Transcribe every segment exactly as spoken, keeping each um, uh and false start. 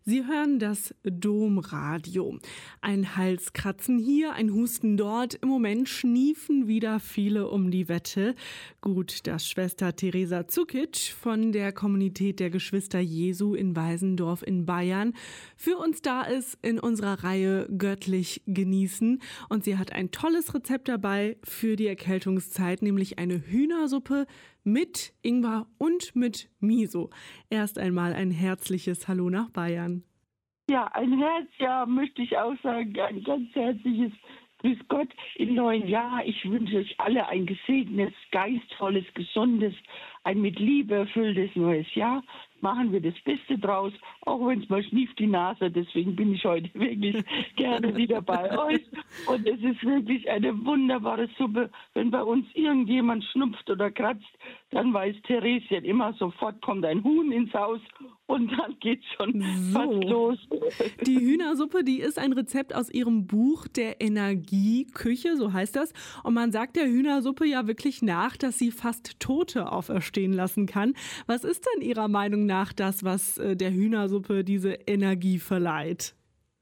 Sie hören das Domradio. Ein Halskratzen hier, ein Husten dort. Im Moment schniefen wieder viele um die Wette. Gut, dass Schwester Theresa Zukic von der Kommunität der Geschwister Jesu in Weisendorf in Bayern für uns da ist in unserer Reihe Göttlich genießen. Und sie hat ein tolles Rezept dabei für die Erkältungszeit, nämlich eine Hühnersuppe mit Ingwer und mit Miso. Erst einmal ein herzliches Hallo nach Bayern. Ja, ein Herz, ja, möchte ich auch sagen, ein ganz herzliches Grüß Gott im neuen Jahr. Ich wünsche euch alle ein gesegnetes, geistvolles, gesundes, ein mit Liebe erfülltes neues Jahr. Machen wir das Beste draus, auch wenn es mal schnieft die Nase. Deswegen bin ich heute wirklich gerne wieder bei euch. Und es ist wirklich eine wunderbare Suppe. Wenn bei uns irgendjemand schnupft oder kratzt, dann weiß Theresien immer sofort, kommt ein Huhn ins Haus und dann geht's schon so. fast los. Die Hühnersuppe, die ist ein Rezept aus ihrem Buch der Energieküche, so heißt das. Und man sagt der Hühnersuppe ja wirklich nach, dass sie fast Tote auferstehen lassen kann. Was ist denn Ihrer Meinung nach das, was der Hühnersuppe diese Energie verleiht?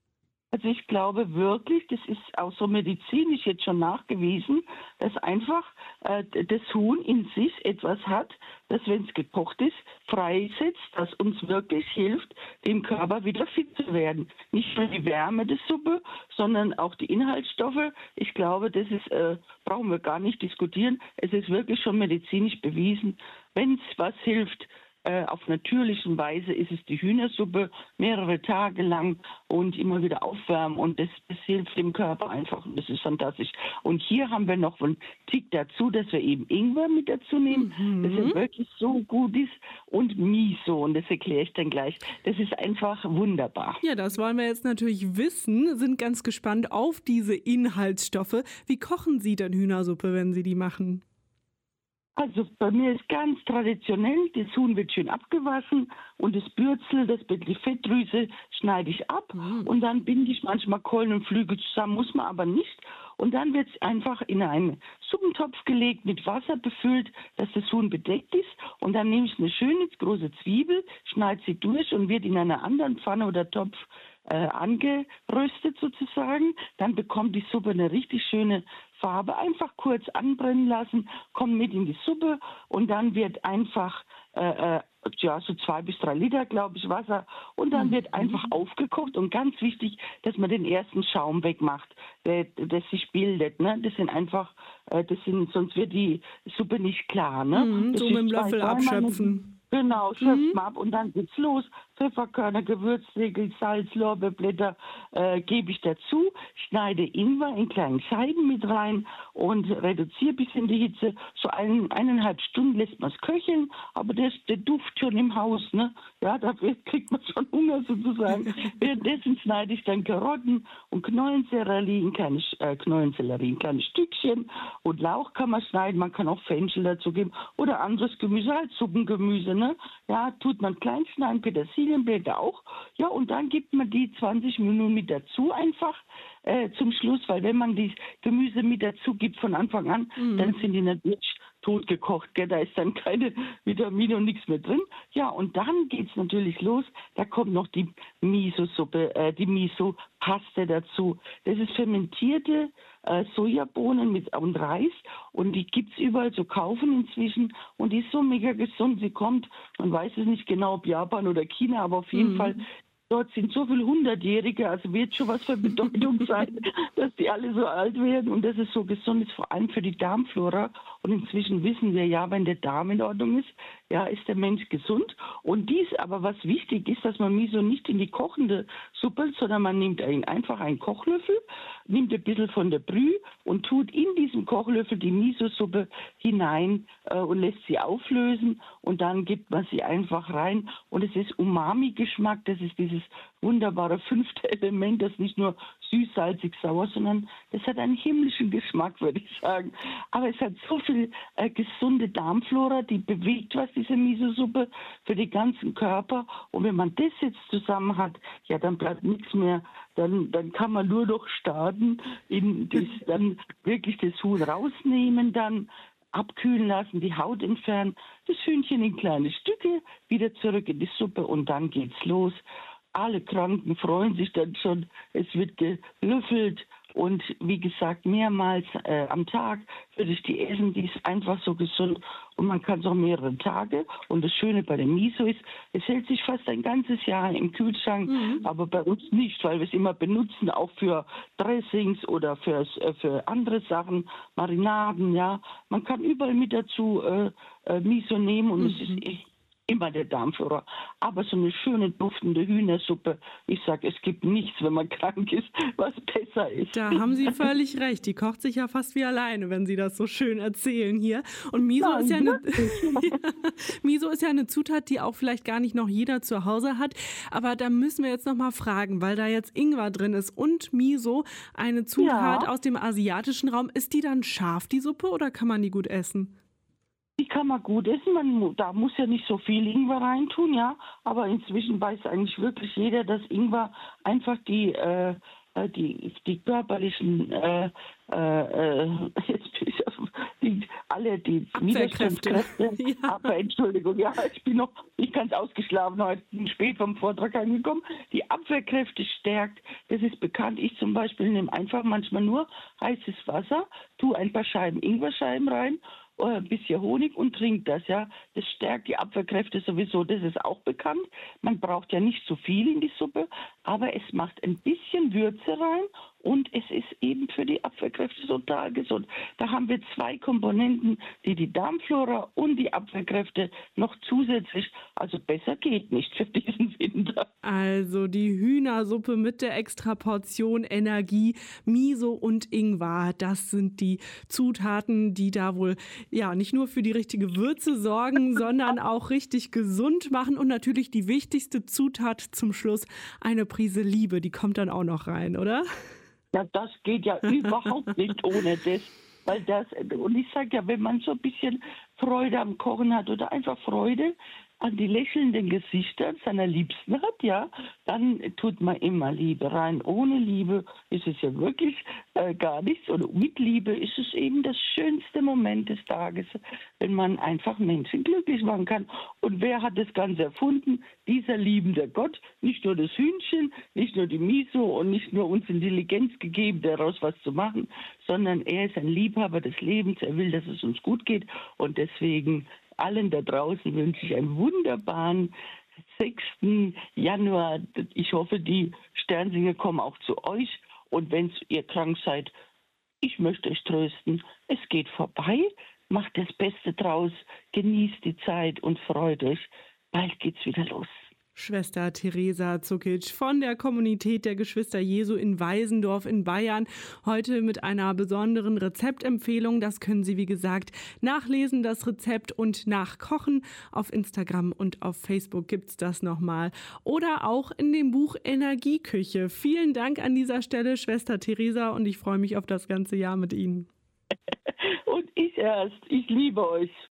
Also ich glaube wirklich, das ist auch so medizinisch jetzt schon nachgewiesen, dass einfach äh, das Huhn in sich etwas hat, das, wenn es gekocht ist, freisetzt, das uns wirklich hilft, dem Körper wieder fit zu werden. Nicht nur die Wärme der Suppe, sondern auch die Inhaltsstoffe. Ich glaube, das ist, äh, brauchen wir gar nicht diskutieren. Es ist wirklich schon medizinisch bewiesen, wenn es was hilft. Auf natürliche Weise ist es die Hühnersuppe, mehrere Tage lang und immer wieder aufwärmen und das, das hilft dem Körper einfach und das ist fantastisch. Und hier haben wir noch einen Tick dazu, dass wir eben Ingwer mit dazu nehmen, mhm. das ja wirklich so gut ist und Miso und das erkläre ich dann gleich. Das ist einfach wunderbar. Ja, das wollen wir jetzt natürlich wissen, sind ganz gespannt auf diese Inhaltsstoffe. Wie kochen Sie denn Hühnersuppe, wenn Sie die machen? Also bei mir ist ganz traditionell, das Huhn wird schön abgewaschen und das Bürzel, das die Fettdrüse schneide ich ab mhm. und dann binde ich manchmal Keulen und Flügel zusammen, muss man aber nicht. Und dann wird es einfach in einen Suppentopf gelegt, mit Wasser befüllt, dass das Huhn bedeckt ist. Und dann nehme ich eine schöne große Zwiebel, schneide sie durch und wird in einer anderen Pfanne oder Topf äh, angeröstet sozusagen. Dann bekommt die Suppe eine richtig schöne Farbe. Einfach kurz anbrennen lassen, kommt mit in die Suppe und dann wird einfach äh, ja, so zwei bis drei Liter, glaube ich, Wasser und dann wird einfach aufgekocht und ganz wichtig, dass man den ersten Schaum wegmacht, der, der sich bildet. Ne? Das sind einfach, äh, das sind, sonst wird die Suppe nicht klar. Ne? Mhm, so mit dem Löffel abschöpfen. Genau, schöpft man ab und dann geht's los. Pfefferkörner, Gewürzregeln, Salz, Lorbeerblätter äh, gebe ich dazu. Schneide Ingwer in kleinen Scheiben mit rein und reduziere ein bisschen die Hitze. So ein, eineinhalb Stunden lässt man es köcheln, aber der, der Duft schon im Haus, ne? Ja, da kriegt man schon Hunger sozusagen. Währenddessen schneide ich dann Karotten und Knollensellerie in kleine, äh, Knollensellerie in kleine Stückchen und Lauch kann man schneiden. Man kann auch Fenchel dazu geben oder anderes Gemüse, halt Suppengemüse, ne? Ja, tut man klein schneiden, Petersilienblätter auch. Ja, und dann gibt man die zwanzig Minuten mit dazu einfach äh, zum Schluss, weil wenn man die Gemüse mit dazu gibt von Anfang an, mhm. dann sind die natürlich totgekocht, gell? Da ist dann keine Vitamine und nichts mehr drin. Ja, und dann geht's natürlich los. Da kommt noch die Miso-Suppe, äh, die Miso-Paste dazu. Das ist fermentierte äh, Sojabohnen mit und Reis und die gibt's überall zu kaufen inzwischen und die ist so mega gesund. Sie kommt, man weiß es nicht genau, ob Japan oder China, aber auf jeden mhm. Fall dort sind so viele Hundertjährige, also wird schon was für Bedeutung sein, dass die alle so alt werden und das ist so gesund ist, vor allem für die Darmflora. Und inzwischen wissen wir ja, wenn der Darm in Ordnung ist, ja, ist der Mensch gesund. Und dies aber, was wichtig ist, dass man Miso nicht in die kochende Suppe, sondern man nimmt einfach einen Kochlöffel, nimmt ein bisschen von der Brühe und tut in diesen Kochlöffel die Miso-Suppe hinein äh, und lässt sie auflösen und dann gibt man sie einfach rein und es ist Umami-Geschmack, das ist dieses wunderbare fünfte Element, das nicht nur süß, salzig, sauer, sondern das hat einen himmlischen Geschmack, würde ich sagen. Aber es hat so viel äh, gesunde Darmflora, die bewegt was, diese Miso-Suppe, für den ganzen Körper. Und wenn man das jetzt zusammen hat, ja, dann bleibt nichts mehr. Dann, dann kann man nur noch starten, in das, dann wirklich das Huhn rausnehmen, dann abkühlen lassen, die Haut entfernen, das Hühnchen in kleine Stücke, wieder zurück in die Suppe und dann geht's los. alle Kranken freuen sich dann schon. Es wird gelöffelt und wie gesagt, mehrmals äh, am Tag würde ich die essen. Die ist einfach so gesund und man kann es auch mehrere Tage. Und das Schöne bei dem Miso ist, es hält sich fast ein ganzes Jahr im Kühlschrank, mhm. aber bei uns nicht, weil wir es immer benutzen, auch für Dressings oder für, äh, für andere Sachen, Marinaden, ja. Man kann überall mit dazu äh, äh, Miso nehmen und mhm. es ist echt immer der Darmflora. Aber so eine schöne, duftende Hühnersuppe, ich sage, es gibt nichts, wenn man krank ist, was besser ist. Da haben Sie völlig recht. Die kocht sich ja fast wie alleine, wenn Sie das so schön erzählen hier. Und Miso, ja, ist, ja eine, ja, Miso ist ja eine Zutat, die auch vielleicht gar nicht noch jeder zu Hause hat. Aber da müssen wir jetzt noch mal fragen, weil da jetzt Ingwer drin ist und Miso, eine Zutat ja. aus dem asiatischen Raum. Ist die dann scharf, die Suppe, oder kann man die gut essen? Die kann man gut essen, man, da muss ja nicht so viel Ingwer reintun, ja. Aber inzwischen weiß eigentlich wirklich jeder, dass Ingwer einfach die, äh, die, die körperlichen, äh, äh, jetzt bin ich auf, die, alle die Widerstandskräfte, ja. aber Entschuldigung, ja, ich bin noch nicht ganz ausgeschlafen heute, bin spät vom Vortrag angekommen, die Abwehrkräfte stärkt, das ist bekannt. Ich zum Beispiel nehme einfach manchmal nur heißes Wasser, tue ein paar Scheiben Ingwerscheiben rein, ein bisschen Honig und trinkt das, ja. Das stärkt die Abwehrkräfte sowieso, das ist auch bekannt. Man braucht ja nicht so viel in die Suppe, aber es macht ein bisschen Würze rein und es ist eben für die Abwehrkräfte total gesund. Da haben wir zwei Komponenten, die die Darmflora und die Abwehrkräfte noch zusätzlich, also besser geht nicht für diesen Winter. Also die Hühnersuppe mit der extra Portion Energie, Miso und Ingwer, das sind die Zutaten, die da wohl ja nicht nur für die richtige Würze sorgen, sondern auch richtig gesund machen. Und natürlich die wichtigste Zutat zum Schluss, eine Prise Liebe, die kommt dann auch noch rein, oder? Ja, das geht ja überhaupt nicht ohne das. Weil das, und ich sage ja, wenn man so ein bisschen Freude am Kochen hat oder einfach Freude an die lächelnden Gesichter seiner Liebsten hat, ja, dann tut man immer Liebe rein. Ohne Liebe ist es ja wirklich äh, gar nichts. Und mit Liebe ist es eben das schönste Moment des Tages, wenn man einfach Menschen glücklich machen kann. Und wer hat das Ganze erfunden? Dieser liebende Gott. Nicht nur das Hühnchen, nicht nur die Miso und nicht nur uns Intelligenz gegeben, daraus was zu machen, sondern er ist ein Liebhaber des Lebens. Er will, dass es uns gut geht. Und deswegen allen da draußen wünsche ich einen wunderbaren sechsten Januar. Ich hoffe, die Sternsinger kommen auch zu euch. Und wenn ihr krank seid, ich möchte euch trösten. Es geht vorbei. Macht das Beste draus. Genießt die Zeit und freut euch. Bald geht's wieder los. Schwester Teresa Zukic von der Kommunität der Geschwister Jesu in Weisendorf in Bayern. Heute mit einer besonderen Rezeptempfehlung. Das können Sie, wie gesagt, nachlesen, das Rezept, und nachkochen. Auf Instagram und auf Facebook gibt es das nochmal. Oder auch in dem Buch Energieküche. Vielen Dank an dieser Stelle, Schwester Teresa, und ich freue mich auf das ganze Jahr mit Ihnen. Und ich erst. Ich liebe euch.